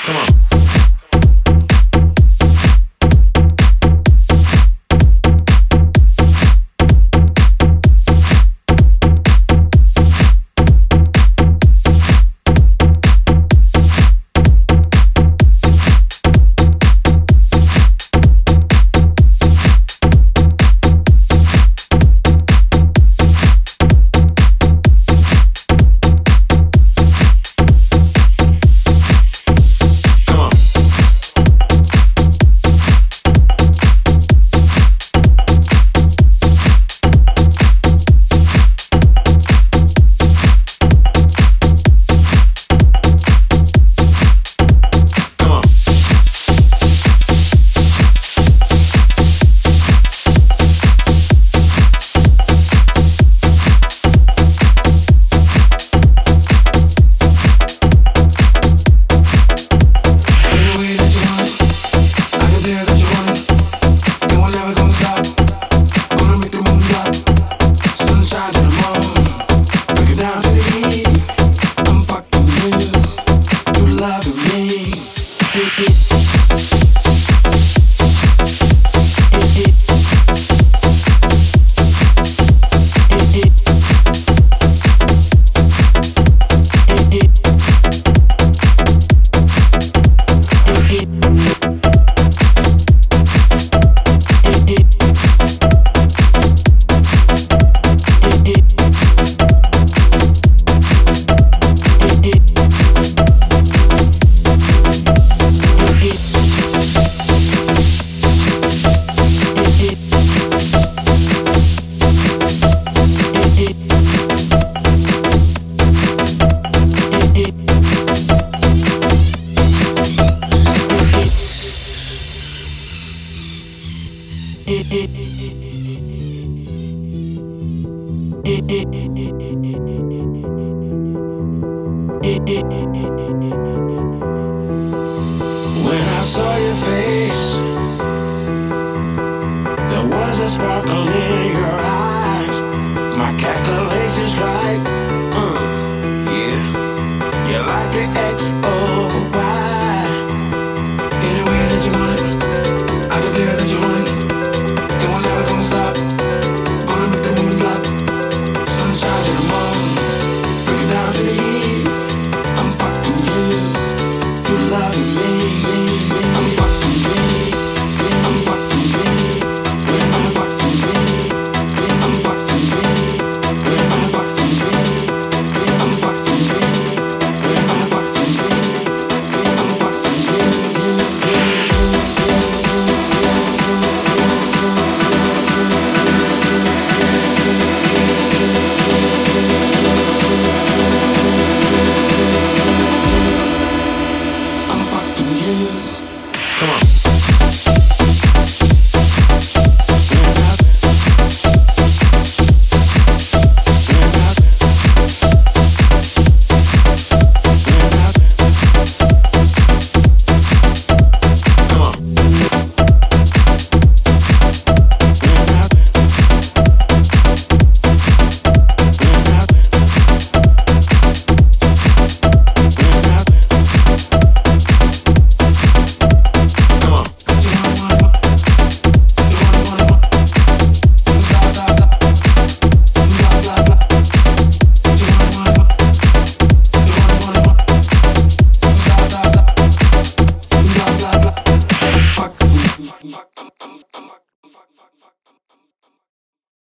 Come on. When I saw your face, there was a sparkle in your eyes. My calculations right, yeah. You're like the X over Y. Any way that you want it, I can tell that you want it. And we're never gonna stop. Gonna make the moon drop. Sunshine to the morning, break it down to the eve. I'm fucking you, you love me. I'm fucking me, I'm fucking me, I'm fucking me, I'm fucking me, I'm fucking me, I'm fucking me, I'm fucking me, I'm fucking me. I'm fucking you. Come on. Fuck.